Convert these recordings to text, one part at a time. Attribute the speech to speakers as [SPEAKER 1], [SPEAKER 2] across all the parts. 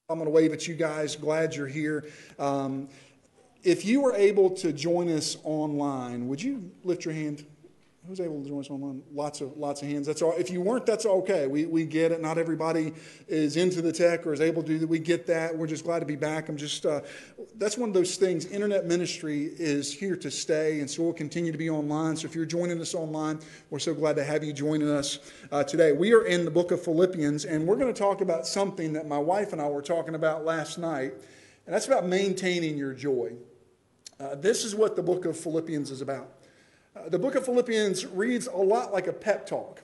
[SPEAKER 1] I'm going to wave at you guys. Glad you're here. If you were able to join us online, would you lift your hand? Who's able to join us online? Lots of hands. That's all. If you weren't, that's okay. We get it. Not everybody is into the tech or is able to do that. We get that. We're just glad to be back. That's one of those things. Internet ministry is here to stay, and so we'll continue to be online. So if you're joining us online, we're so glad to have you joining us today. We are in the book of Philippians, and we're going to talk about something that my wife and I were talking about last night, and that's about maintaining your joy. This is what the book of Philippians is about. The book of Philippians reads a lot like a pep talk.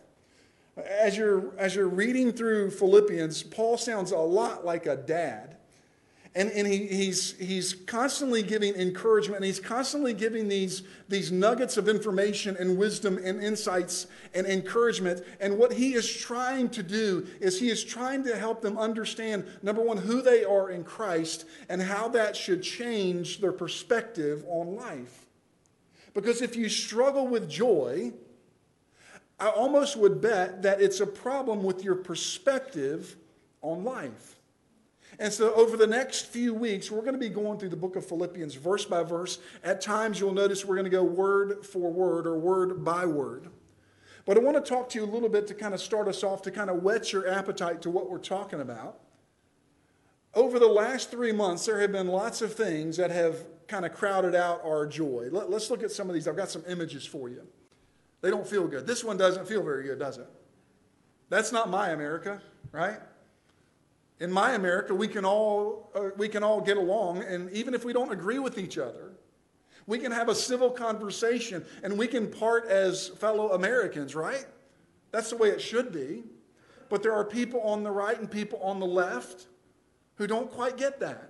[SPEAKER 1] As you're reading through Philippians, Paul sounds a lot like a dad. And he's constantly giving encouragement, and he's constantly giving these nuggets of information and wisdom and insights and encouragement. And what he is trying to do is he is trying to help them understand, number one, who they are in Christ and how that should change their perspective on life. Because if you struggle with joy, I almost would bet that it's a problem with your perspective on life. And so over the next few weeks, we're going to be going through the book of Philippians verse by verse. At times, you'll notice we're going to go word for word or word by word. But I want to talk to you a little bit to kind of start us off, to kind of whet your appetite to what we're talking about. Over the last 3 months, there have been lots of things that have kind of crowded out our joy. Let's look at some of these. I've got some images for you. They don't feel good. This one doesn't feel very good, does it? That's not my America, right? In my America, we can all get along, and even if we don't agree with each other, we can have a civil conversation, and we can part as fellow Americans, right? That's the way it should be. But there are people on the right and people on the left who don't quite get that.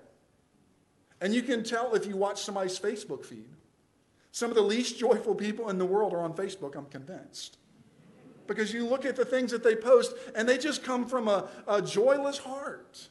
[SPEAKER 1] And you can tell if you watch somebody's Facebook feed. Some of the least joyful people in the world are on Facebook, I'm convinced. Because you look at the things that they post, and they just come from a joyless heart.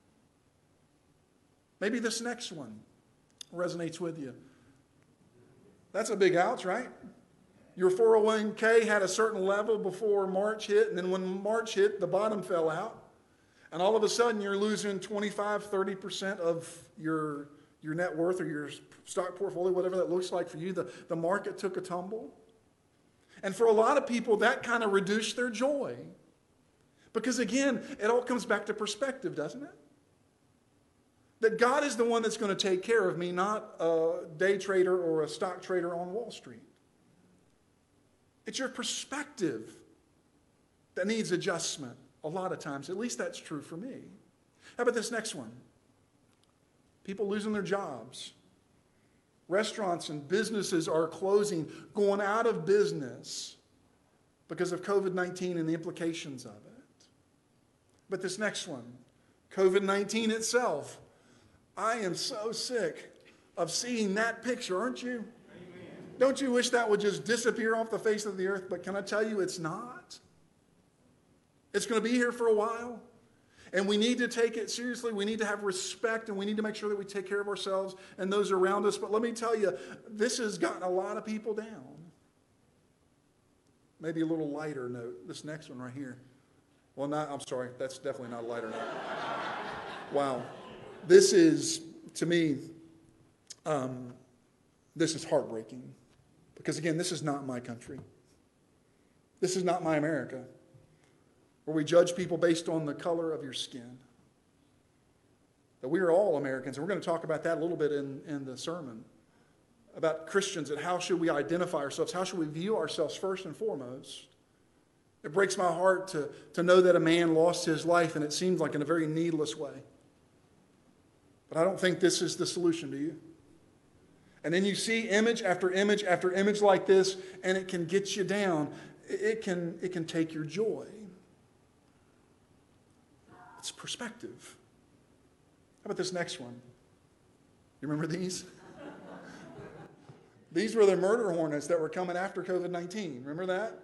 [SPEAKER 1] Maybe this next one resonates with you. That's a big ouch, right? Your 401k had a certain level before March hit, and then when March hit, the bottom fell out. And all of a sudden, you're losing 25, 30% of your net worth or your stock portfolio, whatever that looks like for you. The market took a tumble. And for a lot of people, that kind of reduced their joy. Because again, it all comes back to perspective, doesn't it? That God is the one that's going to take care of me, not a day trader or a stock trader on Wall Street. It's your perspective that needs adjustment a lot of times. At least that's true for me. How about this next one? People losing their jobs. Restaurants and businesses are closing, going out of business because of COVID-19 and the implications of it. But this next one, COVID-19 itself. I am so sick of seeing that picture, aren't you? Amen. Don't you wish that would just disappear off the face of the earth? But can I tell you, it's not. It's going to be here for a while. And we need to take it seriously. We need to have respect, and we need to make sure that we take care of ourselves and those around us. But let me tell you, this has gotten a lot of people down. Maybe a little lighter note. This next one right here. Well, I'm sorry. That's definitely not a lighter note. Wow. This is, to me, this is heartbreaking. Because, again, this is not my country. This is not my America, where we judge people based on the color of your skin. That we are all Americans, and we're going to talk about that a little bit in the sermon, about Christians and how should we identify ourselves, how should we view ourselves first and foremost. It breaks my heart to know that a man lost his life, and it seems like in a very needless way. But I don't think this is the solution, do you? And then you see image after image after image like this, and it can get you down. It can take your joy. It's perspective. How about this next one? You remember these? These were the murder hornets that were coming after COVID-19. Remember that?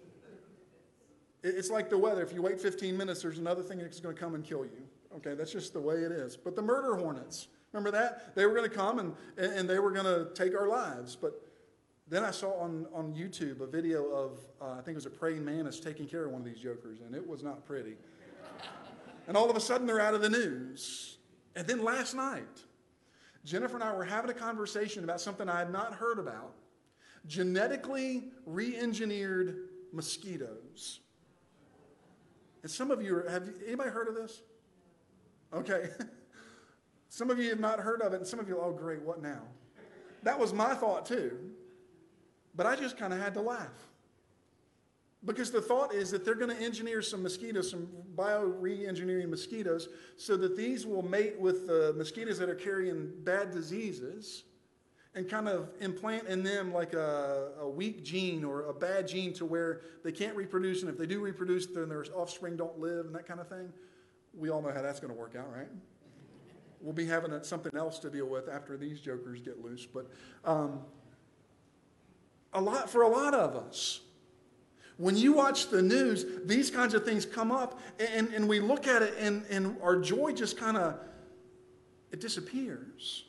[SPEAKER 1] It's like the weather. If you wait 15 minutes, there's another thing that's going to come and kill you. Okay, that's just the way it is. But the murder hornets, remember that? They were going to come and they were going to take our lives. But then I saw on YouTube a video of, I think it was a praying mantis taking care of one of these jokers, and it was not pretty. And all of a sudden they're out of the news. And then last night, Jennifer and I were having a conversation about something I had not heard about. Genetically re-engineered mosquitoes. And some of you, anybody heard of this? Okay. Some of you have not heard of it, and some of you, oh great, what now? That was my thought too. But I just kind of had to laugh. Because the thought is that they're going to engineer some mosquitoes, some bio-re-engineering mosquitoes, so that these will mate with the mosquitoes that are carrying bad diseases and kind of implant in them like a weak gene or a bad gene to where they can't reproduce, and if they do reproduce, then their offspring don't live and that kind of thing. We all know how that's going to work out, right? We'll be having something else to deal with after these jokers get loose. But for a lot of us, when you watch the news, these kinds of things come up, and we look at it, and our joy just kind of, it disappears.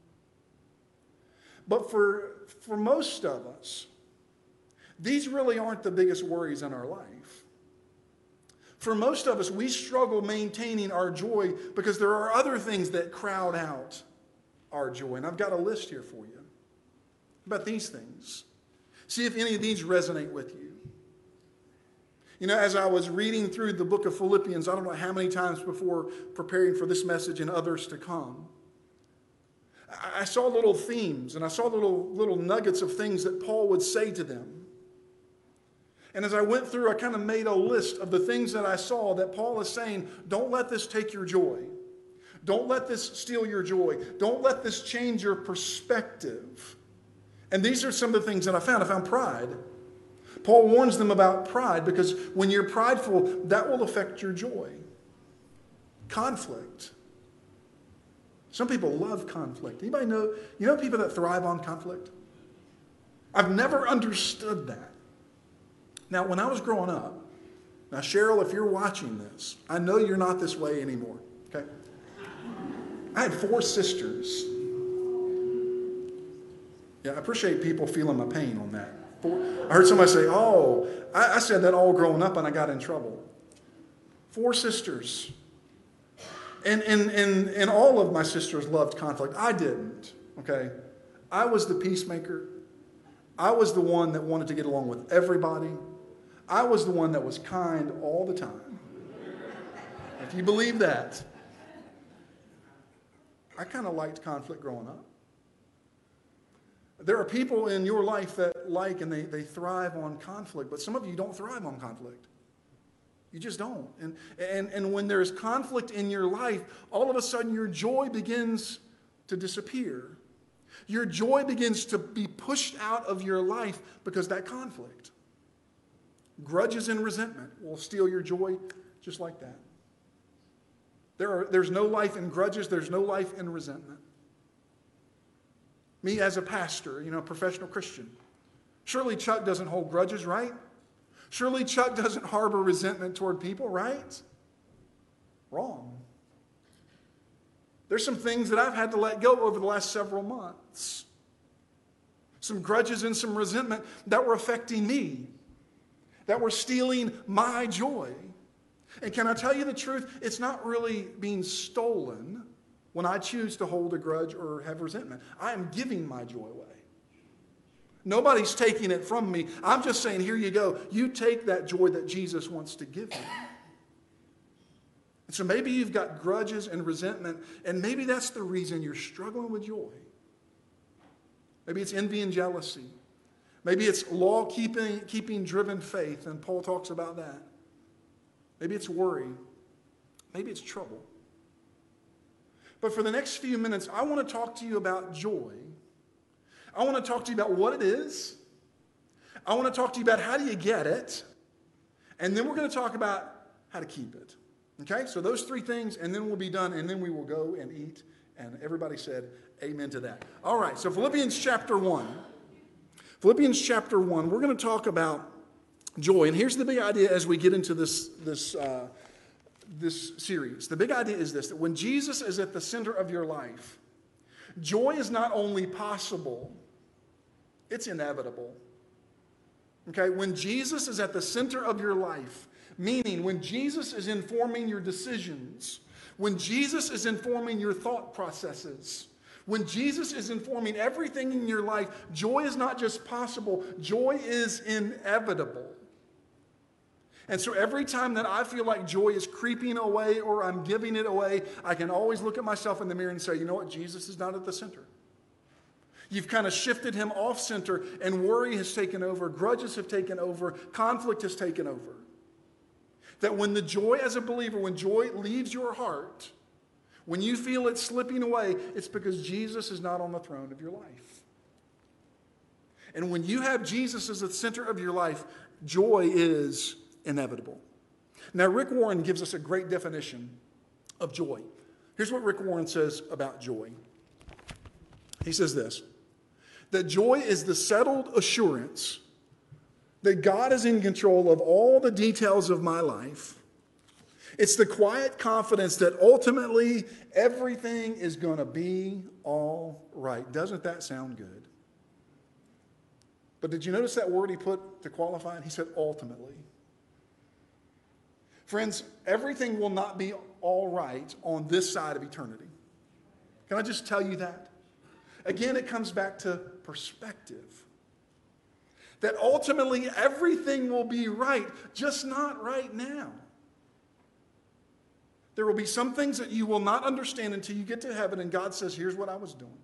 [SPEAKER 1] But for most of us, these really aren't the biggest worries in our life. For most of us, we struggle maintaining our joy because there are other things that crowd out our joy. And I've got a list here for you about these things. See if any of these resonate with you. You know, as I was reading through the book of Philippians, I don't know how many times before preparing for this message and others to come, I saw little themes and I saw little nuggets of things that Paul would say to them. And as I went through, I kind of made a list of the things that I saw that Paul is saying, don't let this take your joy. Don't let this steal your joy. Don't let this change your perspective. And these are some of the things that I found. I found pride. Paul warns them about pride because when you're prideful, that will affect your joy. Conflict. Some people love conflict. Anybody know, you know people that thrive on conflict? I've never understood that. Now, when I was growing up, now Cheryl, if you're watching this, I know you're not this way anymore, okay? I had 4 sisters. Yeah, I appreciate people feeling my pain on that. I heard somebody say, oh, I said that all growing up and I got in trouble. 4 sisters. And all of my sisters loved conflict. I didn't, okay? I was the peacemaker. I was the one that wanted to get along with everybody. I was the one that was kind all the time. If you believe that. I kind of liked conflict growing up. There are people in your life that like and they thrive on conflict, but some of you don't thrive on conflict. You just don't. And when there's conflict in your life, all of a sudden your joy begins to disappear. Your joy begins to be pushed out of your life because of that conflict. Grudges and resentment will steal your joy just like that. There's no life in grudges. There's no life in resentment. Me as a pastor, a professional Christian. Surely Chuck doesn't hold grudges, right? Surely Chuck doesn't harbor resentment toward people, right? Wrong. There's some things that I've had to let go over the last several months. Some grudges and some resentment that were affecting me, that were stealing my joy. And can I tell you the truth? It's not really being stolen when I choose to hold a grudge or have resentment. I am giving my joy away. Nobody's taking it from me. I'm just saying, here you go. You take that joy that Jesus wants to give you. And so maybe you've got grudges and resentment, and maybe that's the reason you're struggling with joy. Maybe it's envy and jealousy. Maybe it's law-keeping driven faith, and Paul talks about that. Maybe it's worry. Maybe it's trouble. But for the next few minutes, I want to talk to you about joy. I want to talk to you about what it is. I want to talk to you about how do you get it. And then we're going to talk about how to keep it. Okay? So those 3 things, and then we'll be done, and then we will go and eat. And everybody said amen to that. All right, so Philippians chapter 1. Philippians chapter 1, we're going to talk about joy. And here's the big idea as we get into this series. The big idea is this, that when Jesus is at the center of your life, joy is not only possible, it's inevitable. Okay? When Jesus is at the center of your life, Meaning, when Jesus is informing your decisions, when Jesus is informing your thought processes, when Jesus is informing everything in your life, joy is not just possible, joy is inevitable. And so every time that I feel like joy is creeping away or I'm giving it away, I can always look at myself in the mirror and say, you know what, Jesus is not at the center. You've kind of shifted him off center, and worry has taken over, grudges have taken over, conflict has taken over. That when the joy as a believer, when joy leaves your heart, when you feel it slipping away, it's because Jesus is not on the throne of your life. And when you have Jesus as the center of your life, joy is inevitable. Now, Rick Warren gives us a great definition of joy. Here's what Rick Warren says about joy. He says this, that joy is the settled assurance that God is in control of all the details of my life. It's the quiet confidence that ultimately everything is going to be all right. Doesn't that sound good? But did you notice that word he put to qualify it? He said ultimately. Friends, everything will not be all right on this side of eternity. Can I just tell you that? Again, it comes back to perspective. That ultimately everything will be right, just not right now. There will be some things that you will not understand until you get to heaven and God says, here's what I was doing.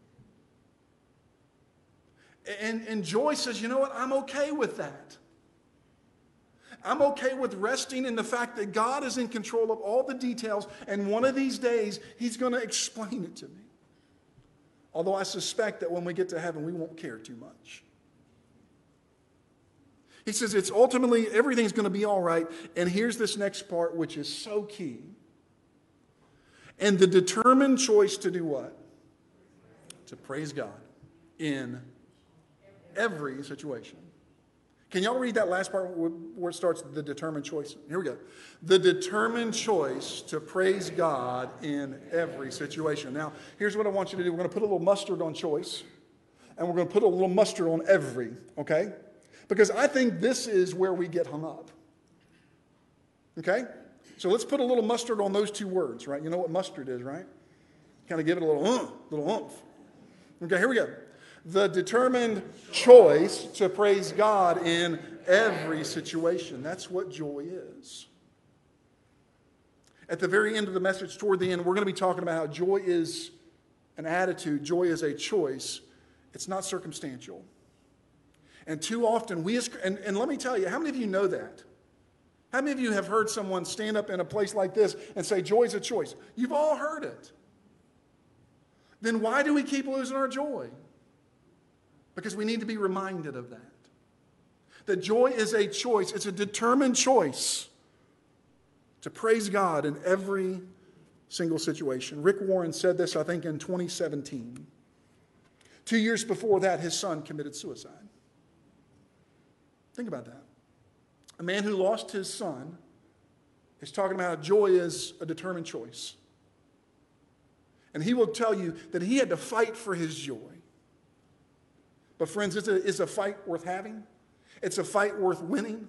[SPEAKER 1] And joy says, you know what, I'm okay with that. I'm okay with resting in the fact that God is in control of all the details, and one of these days, he's going to explain it to me. Although I suspect that when we get to heaven, we won't care too much. He says it's ultimately, everything's going to be all right. And here's this next part, which is so key. And the determined choice to do what? To praise God in every situation. Can y'all read that last part where it starts, the determined choice? Here we go. The determined choice to praise God in every situation. Now, here's what I want you to do. We're going to put a little mustard on choice, and we're going to put a little mustard on every, okay? Because I think this is where we get hung up. Okay? So let's put a little mustard on those two words, right? You know what mustard is, right? Kind of give it a little oomph. Okay, here we go. The determined choice to praise God in every situation. That's what joy is. At the very end of the message, toward the end, we're going to be talking about how joy is an attitude. Joy is a choice. It's not circumstantial. And too often, and let me tell you, how many of you know that? How many of you have heard someone stand up in a place like this and say, joy is a choice? You've all heard it. Then why do we keep losing our joy? Because we need to be reminded of that. That joy is a choice. It's a determined choice to praise God in every single situation. Rick Warren said this, I think, in 2017. 2 years before that, his son committed suicide. Think about that. A man who lost his son is talking about how joy is a determined choice. And he will tell you that he had to fight for his joy. But friends, it's a fight worth having. It's a fight worth winning.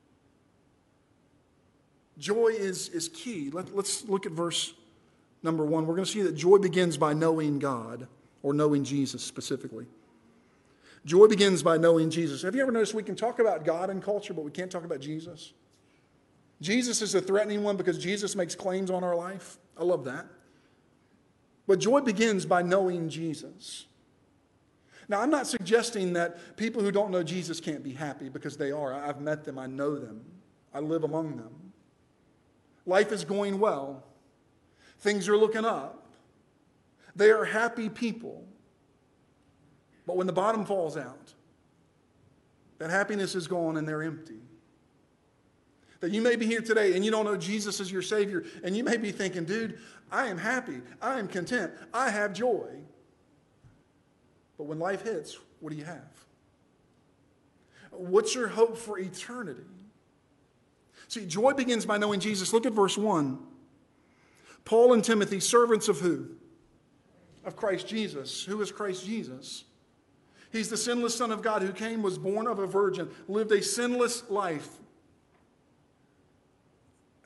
[SPEAKER 1] Joy is key. Let's look at verse number 1. We're going to see that joy begins by knowing God, or knowing Jesus specifically. Joy begins by knowing Jesus. Have you ever noticed we can talk about God in culture, but we can't talk about Jesus? Jesus is a threatening one because Jesus makes claims on our life. I love that. But joy begins by knowing Jesus. Now, I'm not suggesting that people who don't know Jesus can't be happy, because they are. I've met them. I know them. I live among them. Life is going well. Things are looking up. They are happy people. But when the bottom falls out, that happiness is gone and they're empty. That you may be here today and you don't know Jesus as your Savior, and you may be thinking, dude, I am happy. I am content. I have joy. But when life hits, what do you have? What's your hope for eternity? See, joy begins by knowing Jesus. Look at verse 1. Paul and Timothy, servants of who? Of Christ Jesus. Who is Christ Jesus? He's the sinless Son of God who came, was born of a virgin, lived a sinless life.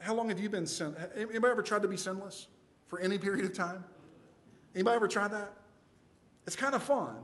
[SPEAKER 1] How long have you been sin? Anybody ever tried to be sinless for any period of time? Anybody ever tried that? It's kind of fun.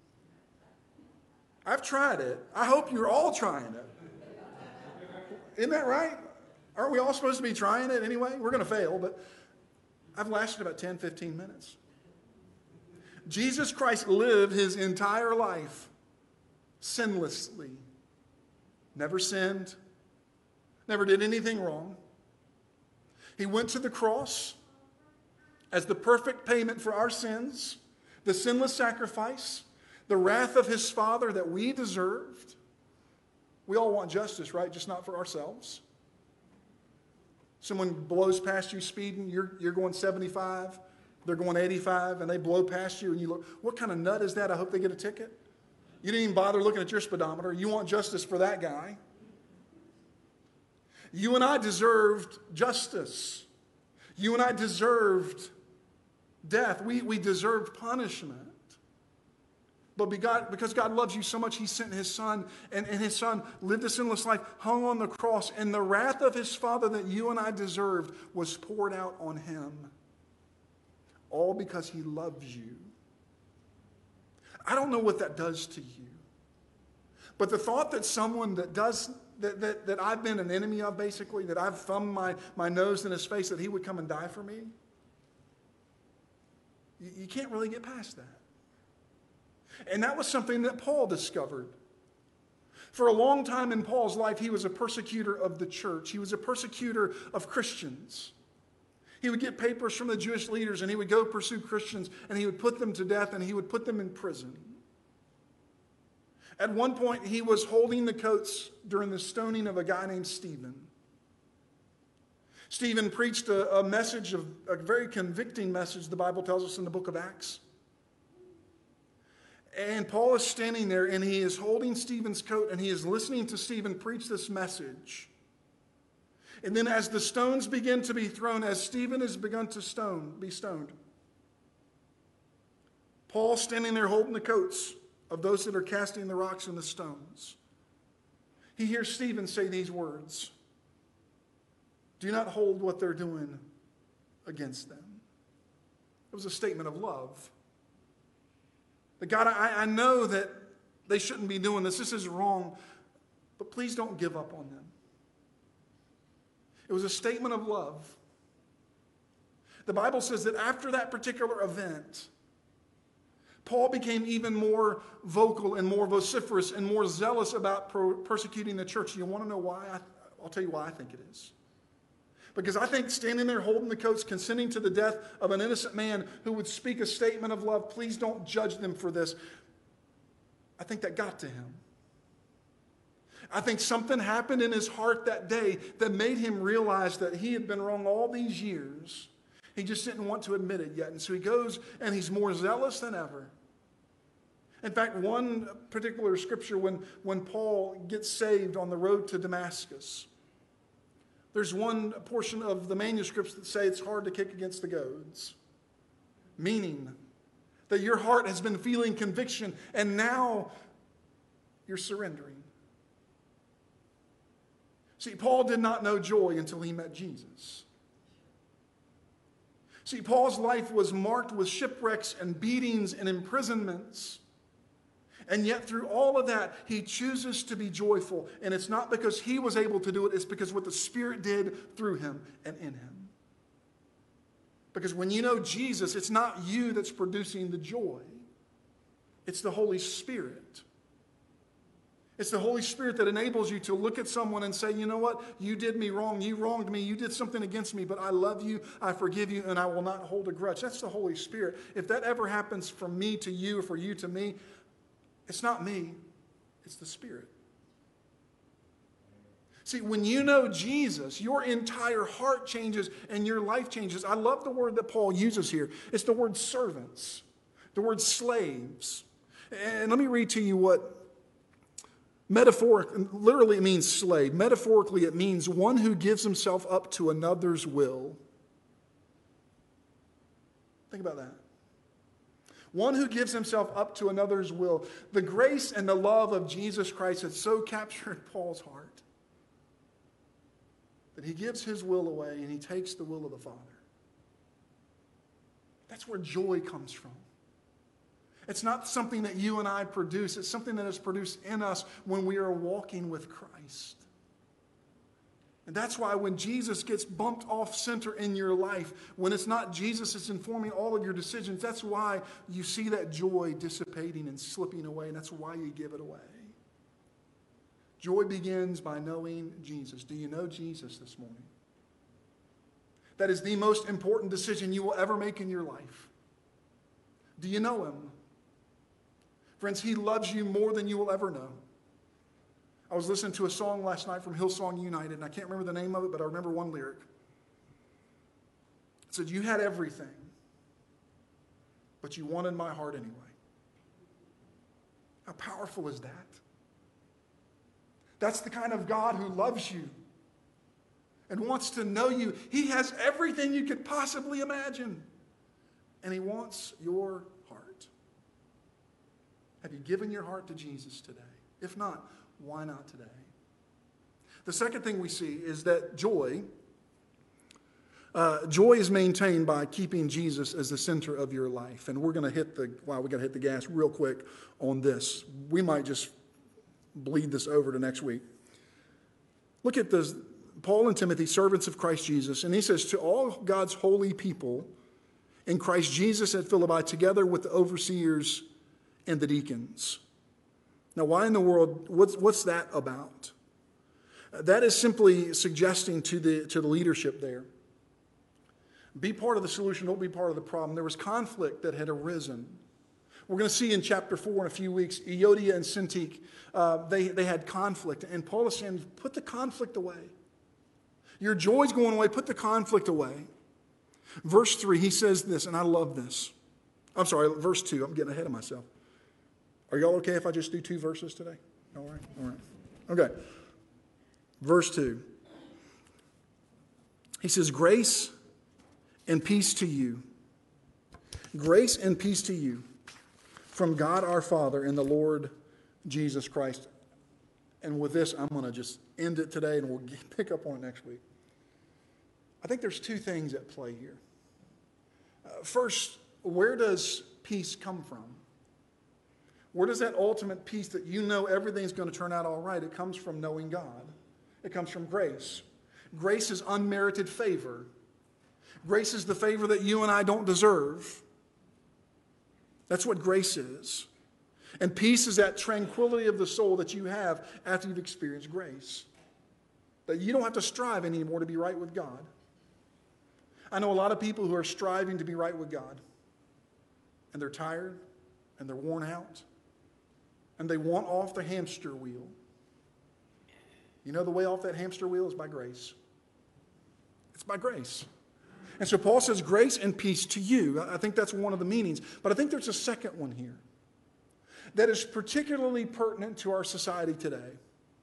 [SPEAKER 1] I've tried it. I hope you're all trying it. Isn't that right? Aren't we all supposed to be trying it anyway? We're going to fail, but I've lasted about 10, 15 minutes. Jesus Christ lived his entire life sinlessly. Never sinned. Never did anything wrong. He went to the cross as the perfect payment for our sins, the sinless sacrifice, the wrath of his Father that we deserved. We all want justice, right? Just not for ourselves. Someone blows past you speeding, you're going 75, they're going 85, and they blow past you, and you look, what kind of nut is that? I hope they get a ticket. You didn't even bother looking at your speedometer. You want justice for that guy. You and I deserved justice. You and I deserved death. We deserved punishment. But because God loves you so much, he sent his son, and his son lived a sinless life, hung on the cross, and the wrath of his Father that you and I deserved was poured out on him. All because he loves you. I don't know what that does to you. But the thought that someone that I've been an enemy of, basically, that I've thumbed my nose in his face, that he would come and die for me, you can't really get past that. And that was something that Paul discovered. For a long time in Paul's life, he was a persecutor of the church. He was a persecutor of Christians. He would get papers from the Jewish leaders, and he would go pursue Christians, and he would put them to death, and he would put them in prison. At one point, he was holding the coats during the stoning of a guy named Stephen. Stephen preached a message, a very convicting message, the Bible tells us in the book of Acts. And Paul is standing there, and he is holding Stephen's coat, and he is listening to Stephen preach this message. And then as the stones begin to be thrown, as Stephen has begun to be stoned, Paul standing there holding the coats of those that are casting the rocks and the stones. He hears Stephen say these words, "Do not hold what they're doing against them." It was a statement of love. That God, I know that they shouldn't be doing this. This is wrong, but please don't give up on them. It was a statement of love. The Bible says that after that particular event, Paul became even more vocal and more vociferous and more zealous about persecuting the church. You want to know why? I'll tell you why I think it is. Because I think standing there holding the coats, consenting to the death of an innocent man who would speak a statement of love, please don't judge them for this, I think that got to him. I think something happened in his heart that day that made him realize that he had been wrong all these years. He just didn't want to admit it yet. And so he goes and he's more zealous than ever. In fact, one particular scripture, when Paul gets saved on the road to Damascus, there's one portion of the manuscripts that say it's hard to kick against the goads. Meaning that your heart has been feeling conviction and now you're surrendering. See, Paul did not know joy until he met Jesus. See, Paul's life was marked with shipwrecks and beatings and imprisonments. And yet through all of that, he chooses to be joyful. And it's not because he was able to do it. It's because what the Spirit did through him and in him. Because when you know Jesus, it's not you that's producing the joy. It's the Holy Spirit. It's the Holy Spirit that enables you to look at someone and say, you know what? You did me wrong. You wronged me. You did something against me, but I love you. I forgive you, and I will not hold a grudge. That's the Holy Spirit. If that ever happens from me to you or for you to me, it's not me, it's the Spirit. See, when you know Jesus, your entire heart changes and your life changes. I love the word that Paul uses here. It's the word servants, the word slaves. And let me read to you what literally it means slave. Metaphorically, it means one who gives himself up to another's will. Think about that. One who gives himself up to another's will. The grace and the love of Jesus Christ had so captured Paul's heart that he gives his will away and he takes the will of the Father. That's where joy comes from. It's not something that you and I produce. It's something that is produced in us when we are walking with Christ. And that's why when Jesus gets bumped off center in your life, when it's not Jesus that's informing all of your decisions, that's why you see that joy dissipating and slipping away, and that's why you give it away. Joy begins by knowing Jesus. Do you know Jesus this morning? That is the most important decision you will ever make in your life. Do you know him? Friends, he loves you more than you will ever know. I was listening to a song last night from Hillsong United, and I can't remember the name of it, but I remember one lyric. It said, "You had everything, but you wanted my heart anyway." How powerful is that? That's the kind of God who loves you and wants to know you. He has everything you could possibly imagine, and he wants your heart. Have you given your heart to Jesus today? If not, why not today? The second thing we see is that joy is maintained by keeping Jesus as the center of your life. And we're going to hit the gas real quick on this. We might just bleed this over to next week. Look at this, Paul and Timothy, servants of Christ Jesus. And he says, to all God's holy people in Christ Jesus at Philippi, together with the overseers and the deacons. Now, why in the world, what's that about? That is simply suggesting to the leadership there. Be part of the solution, don't be part of the problem. There was conflict that had arisen. We're going to see in chapter 4 in a few weeks, Euodia and Syntyche, they had conflict. And Paul is saying, put the conflict away. Your joy's going away, put the conflict away. Verse 3, he says this, and I love this. I'm sorry, verse 2, I'm getting ahead of myself. Are y'all okay if I just do 2 verses today? All right. Okay. Verse 2. He says, grace and peace to you. Grace and peace to you from God our Father and the Lord Jesus Christ. And with this, I'm going to just end it today and we'll pick up on it next week. I think there's 2 things at play here. First, where does peace come from? Where does that ultimate peace that you know everything's going to turn out all right? It comes from knowing God. It comes from grace. Grace is unmerited favor. Grace is the favor that you and I don't deserve. That's what grace is. And peace is that tranquility of the soul that you have after you've experienced grace. That you don't have to strive anymore to be right with God. I know a lot of people who are striving to be right with God. And they're tired and they're worn out. And they want off the hamster wheel. You know the way off that hamster wheel is by grace. It's by grace. And so Paul says grace and peace to you. I think that's one of the meanings. But I think there's a second one here that is particularly pertinent to our society today.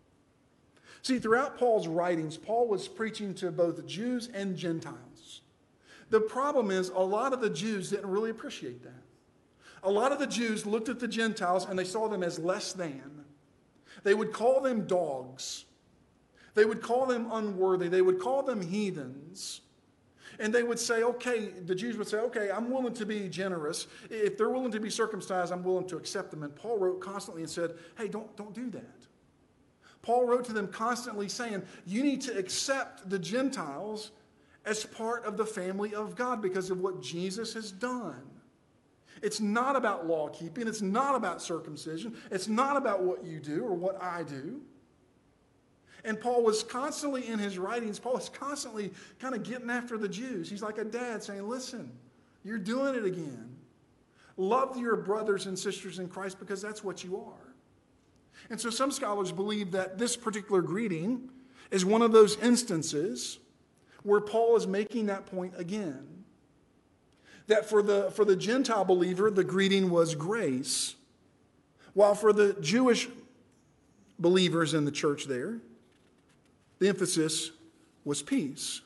[SPEAKER 1] See, throughout Paul's writings, Paul was preaching to both Jews and Gentiles. The problem is a lot of the Jews didn't really appreciate that. A lot of the Jews looked at the Gentiles and they saw them as less than. They would call them dogs. They would call them unworthy. They would call them heathens. And they would say, okay, the Jews would say, okay, I'm willing to be generous. If they're willing to be circumcised, I'm willing to accept them. And Paul wrote constantly and said, hey, don't do that. Paul wrote to them constantly saying, you need to accept the Gentiles as part of the family of God because of what Jesus has done. It's not about law keeping. It's not about circumcision. It's not about what you do or what I do. And Paul was constantly in his writings, Paul was constantly kind of getting after the Jews. He's like a dad saying, listen, you're doing it again. Love your brothers and sisters in Christ because that's what you are. And so some scholars believe that this particular greeting is one of those instances where Paul is making that point again. That for the Gentile believer, the greeting was grace, while for the Jewish believers in the church there, the emphasis was peace.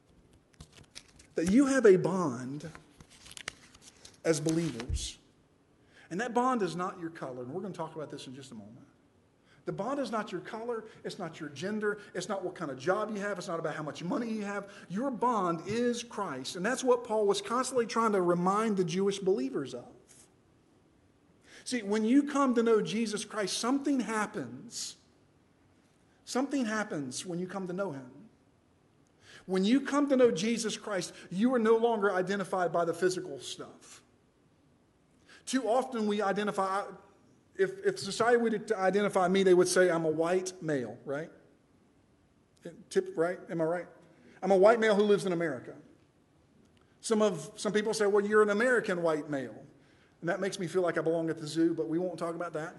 [SPEAKER 1] That you have a bond as believers. And that bond is not your color. And we're going to talk about this in just a moment. The bond is not your color. It's not your gender. It's not what kind of job you have. It's not about how much money you have. Your bond is Christ. And that's what Paul was constantly trying to remind the Jewish believers of. See, when you come to know Jesus Christ, something happens. Something happens when you come to know him. When you come to know Jesus Christ, you are no longer identified by the physical stuff. Too often we identify, if society were to identify me, they would say I'm a white male, right? Right? Am I right? I'm a white male who lives in America. Some people say, well, you're an American white male. And that makes me feel like I belong at the zoo, but we won't talk about that.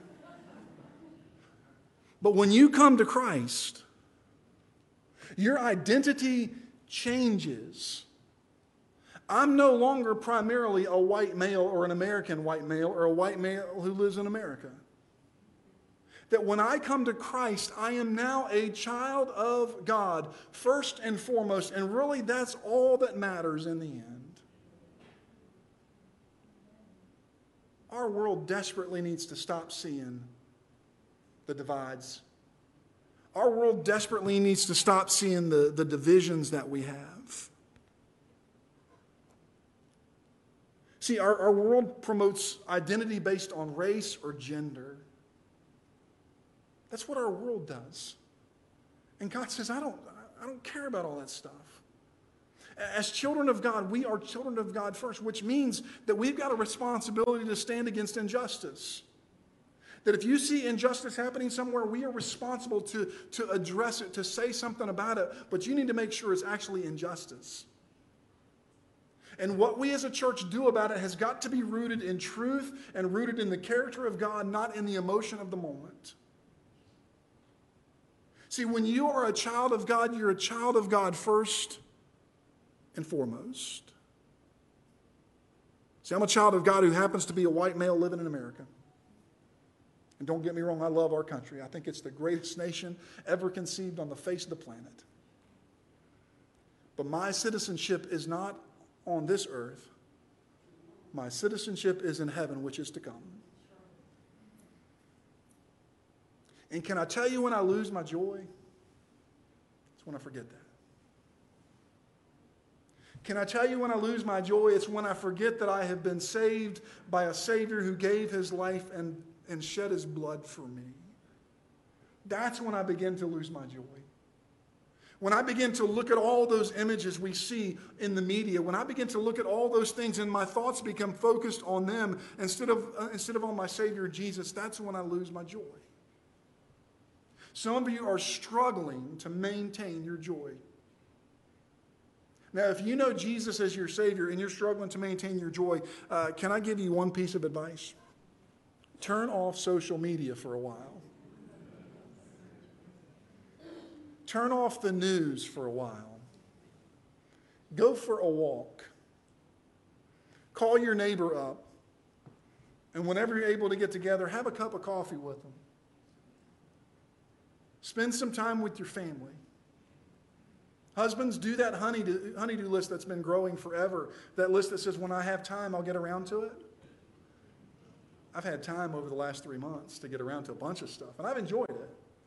[SPEAKER 1] But when you come to Christ, your identity changes. I'm no longer primarily a white male or an American white male or a white male who lives in America. That when I come to Christ, I am now a child of God, first and foremost, and really that's all that matters in the end. Our world desperately needs to stop seeing the divides. Our world desperately needs to stop seeing the divisions that we have. See, our world promotes identity based on race or gender. That's what our world does. And God says, I don't care about all that stuff. As children of God, we are children of God first, which means that we've got a responsibility to stand against injustice. That if you see injustice happening somewhere, we are responsible to address it, to say something about it, but you need to make sure it's actually injustice. And what we as a church do about it has got to be rooted in truth and rooted in the character of God, not in the emotion of the moment. See, when you are a child of God, you're a child of God first and foremost. See, I'm a child of God who happens to be a white male living in America. And don't get me wrong, I love our country. I think it's the greatest nation ever conceived on the face of the planet. But my citizenship is not on this earth. My citizenship is in heaven, which is to come. And can I tell you when I lose my joy? It's when I forget that. Can I tell you when I lose my joy? It's when I forget that I have been saved by a Savior who gave his life and shed his blood for me. That's when I begin to lose my joy. When I begin to look at all those images we see in the media, when I begin to look at all those things and my thoughts become focused on them instead of on my Savior Jesus, that's when I lose my joy. Some of you are struggling to maintain your joy. Now, if you know Jesus as your Savior and you're struggling to maintain your joy, can I give you one piece of advice? Turn off social media for a while. Turn off the news for a while. Go for a walk. Call your neighbor up. And whenever you're able to get together, have a cup of coffee with them. Spend some time with your family. Husbands, do that honey-do list that's been growing forever. That list that says, when I have time, I'll get around to it. I've had time over the last 3 months to get around to a bunch of stuff, and I've enjoyed it.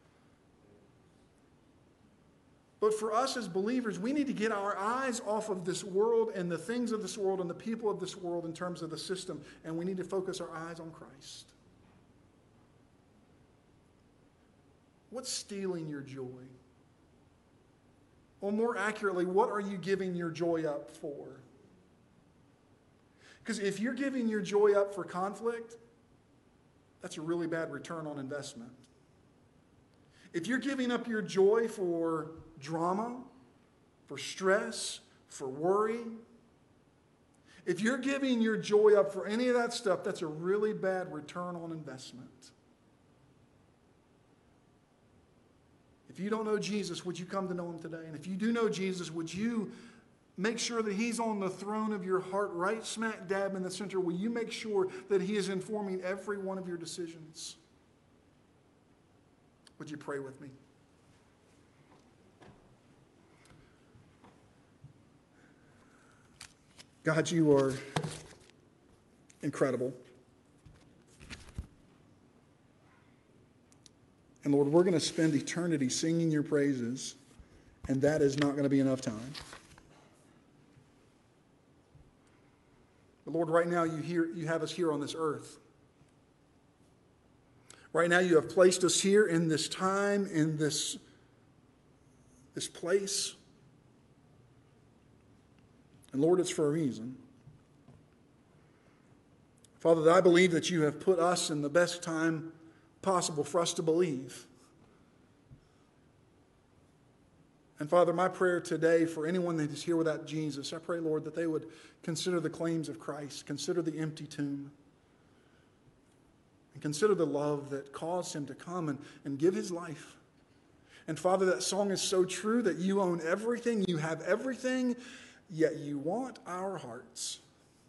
[SPEAKER 1] But for us as believers, we need to get our eyes off of this world and the things of this world and the people of this world in terms of the system, and we need to focus our eyes on Christ. What's stealing your joy? Or more accurately, what are you giving your joy up for? Because if you're giving your joy up for conflict, that's a really bad return on investment. If you're giving up your joy for drama, for stress, for worry, if you're giving your joy up for any of that stuff, that's a really bad return on investment. If you don't know Jesus, would you come to know him today? And if you do know Jesus, would you make sure that he's on the throne of your heart, right smack dab in the center? Will you make sure that he is informing every one of your decisions? Would you pray with me? God, you are incredible. And Lord, we're going to spend eternity singing your praises, and that is not going to be enough time. But Lord, right now you have us here on this earth. Right now you have placed us here in this time, in this place. And Lord, it's for a reason. Father, I believe that you have put us in the best time possible for us to believe. And Father, my prayer today for anyone that is here without Jesus, I pray, Lord, that they would consider the claims of Christ, consider the empty tomb, and consider the love that caused him to come and give his life. And Father, that song is so true that you own everything, you have everything, yet you want our hearts.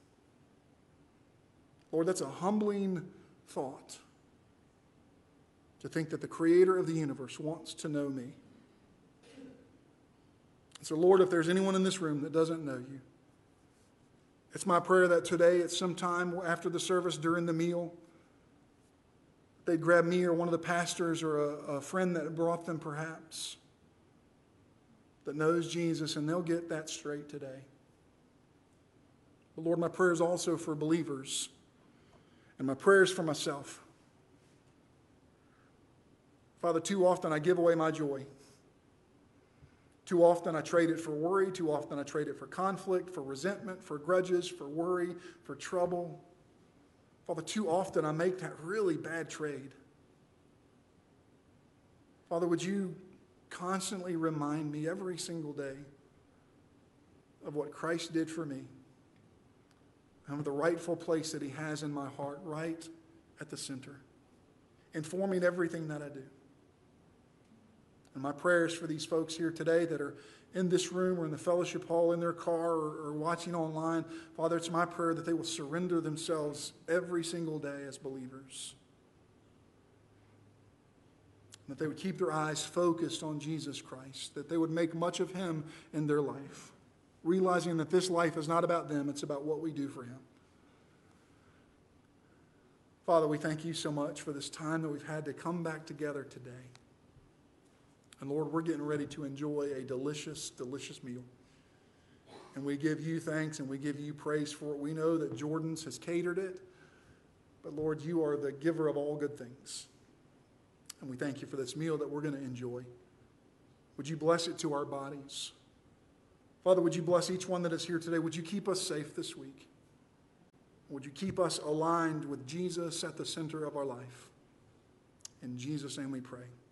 [SPEAKER 1] Lord, that's a humbling thought, to think that the Creator of the universe wants to know me. So, Lord, if there's anyone in this room that doesn't know you, it's my prayer that today, at some time after the service, during the meal, they'd grab me or one of the pastors or a friend that brought them, perhaps, that knows Jesus, and they'll get that straight today. But Lord, my prayer is also for believers, and my prayer is for myself. Father, too often I give away my joy. Too often I trade it for worry. Too often I trade it for conflict, for resentment, for grudges, for worry, for trouble. Father, too often I make that really bad trade. Father, would you constantly remind me every single day of what Christ did for me and of the rightful place that he has in my heart, right at the center, informing everything that I do. And my prayers for these folks here today that are in this room or in the fellowship hall, in their car, or watching online, Father, it's my prayer that they will surrender themselves every single day as believers. That they would keep their eyes focused on Jesus Christ, that they would make much of him in their life, realizing that this life is not about them, it's about what we do for him. Father, we thank you so much for this time that we've had to come back together today. And Lord, we're getting ready to enjoy a delicious, delicious meal. And we give you thanks and we give you praise for it. We know that Jordan's has catered it, but Lord, you are the giver of all good things. And we thank you for this meal that we're going to enjoy. Would you bless it to our bodies? Father, would you bless each one that is here today? Would you keep us safe this week? Would you keep us aligned with Jesus at the center of our life? In Jesus' name we pray.